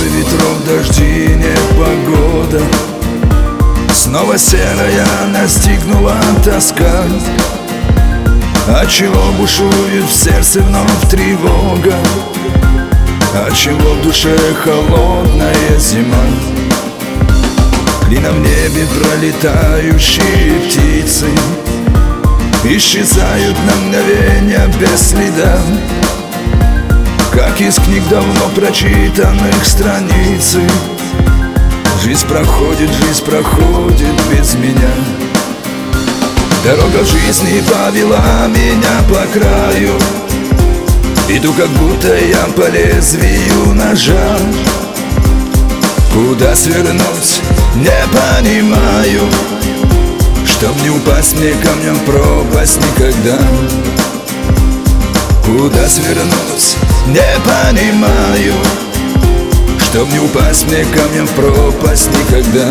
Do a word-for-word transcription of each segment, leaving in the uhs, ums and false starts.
Порой ветров, дожди, непогода. Снова серая настигнула тоска. Отчего бушует в сердце вновь тревога? Отчего в душе холодная зима? Клином в небе пролетающие птицы исчезают на мгновение без следа, как из книг давно прочитанных страницы. Жизнь проходит, жизнь проходит без меня. Дорога жизни повела меня по краю. Иду, как будто я по лезвию ножа. Куда свернуть, не понимаю, чтоб не упасть мне камнем в пропасть никогда. Куда свернуть, не понимаю, чтоб не упасть мне камнем в пропасть никогда.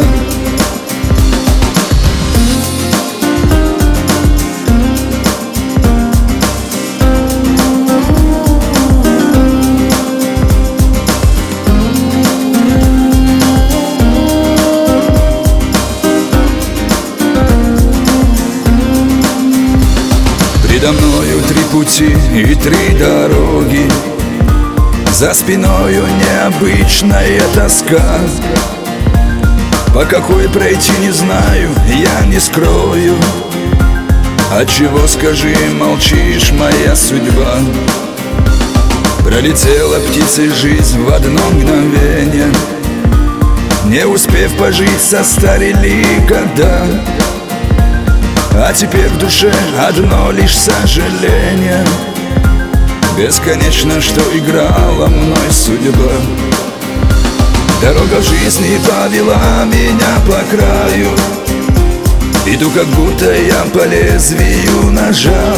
Передо мною три пути и три дороги, за спиною необычная тоска. По какой пройти не знаю, я не скрою. Отчего, скажи, молчишь, моя судьба? Пролетела птицей жизнь в одно мгновение, не успев пожить, состарели года. А теперь в душе одно лишь сожаление. Бесконечно, что играла мной судьба. Дорога жизни повела меня по краю. Иду, как будто я по лезвию ножа.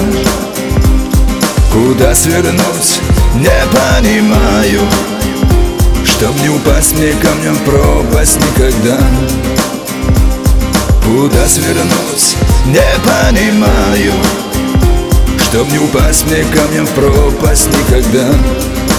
Куда свернуть, не понимаю, чтоб не упасть мне камнем в пропасть никогда. Куда свернуть, не понимаю, чтоб не упасть мне камнем в пропасть никогда.